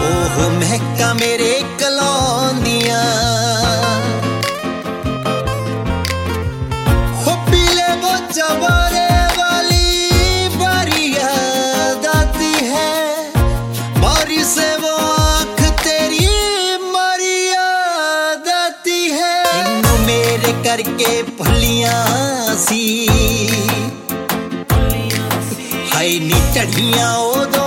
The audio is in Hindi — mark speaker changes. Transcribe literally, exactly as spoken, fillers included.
Speaker 1: ओहो महका मेरे कलौंदियां हो पीले वो चवारे वाली बारी याद आती है बारी से वो आँख तेरी मारी याद आती है इन्हों मेरे करके भलियां सी हाय नी चढ़ियां ओ